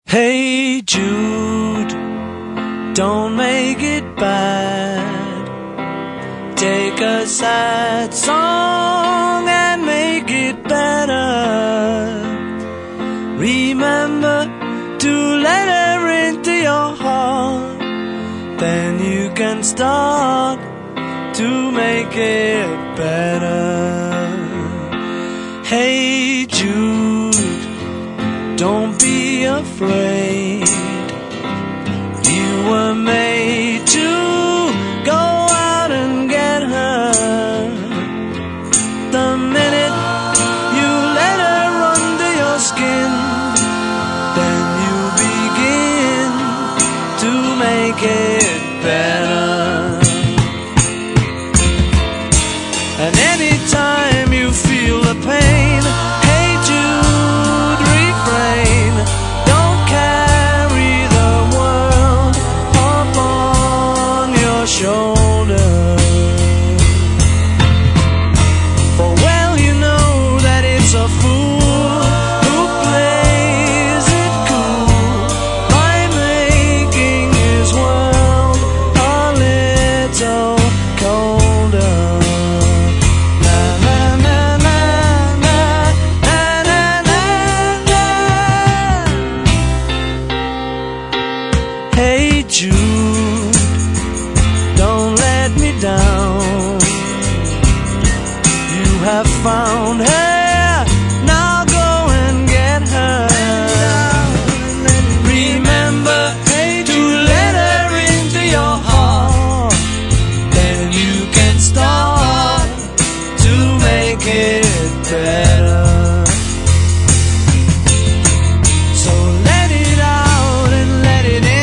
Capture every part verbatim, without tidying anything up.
Hey Jude, don't make it bad. Take a sad song and make it better. Remember to let her into your heart. Then you can start to make it better. Hey Jude, don't be afraid. You were made to go out and get her. The minute you let her under your skin, then you begin to make it better. And anytime you feel the pain, hey Jude, refrain. Don't carry the world upon your shoulder. For well you know that it's a fool who plays it cool by making his world a little colder. Hey Jude, don't let me down. You have found her, now go and get her. Remember to let her into your heart. Then you can start to make it better. So let it out and let it in.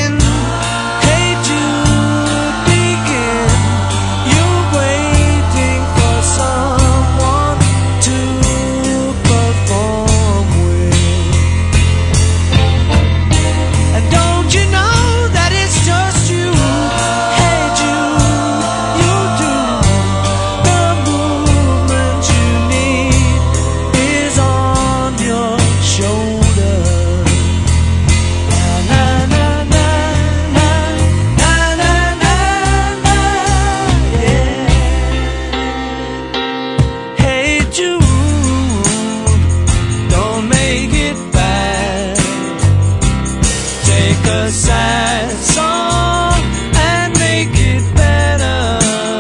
Take a sad song and make it better.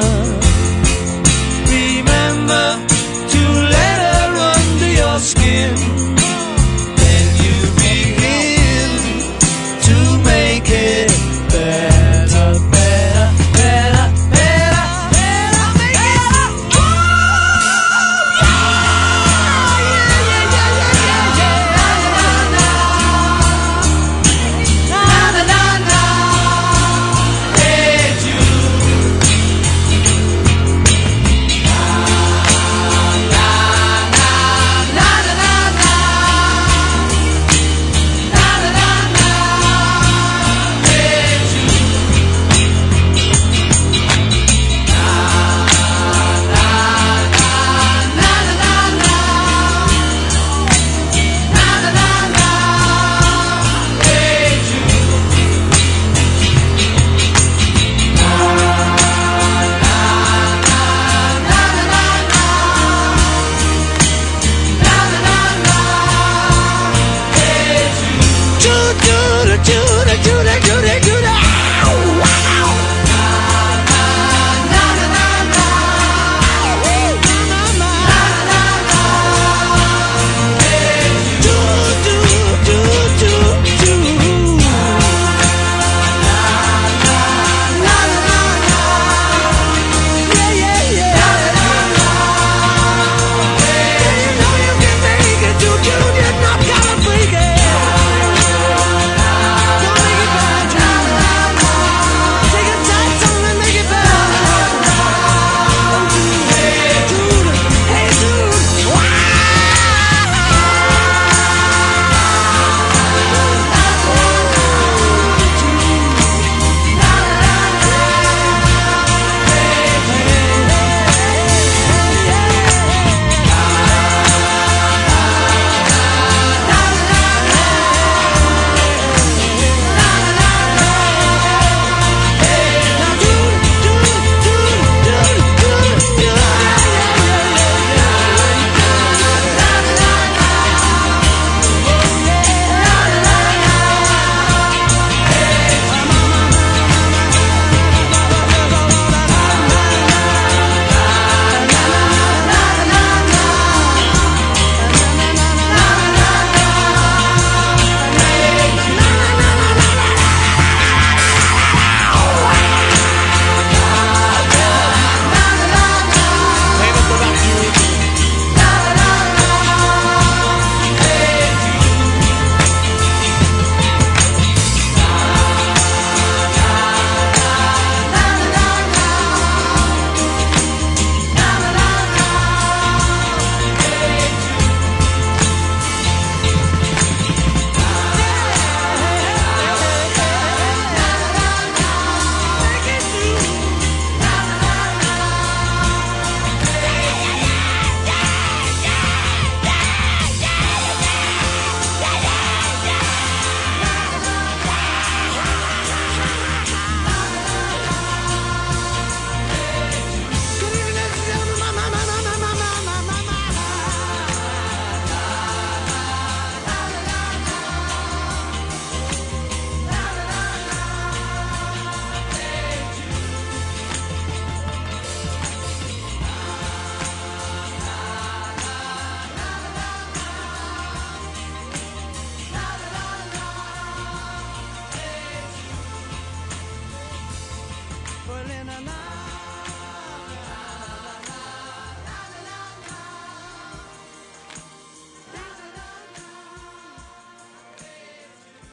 Remember to let her under your skin. Then you begin to make it better, better, better, better, better, make it Jude, Jude, Jude, Jude, Jude.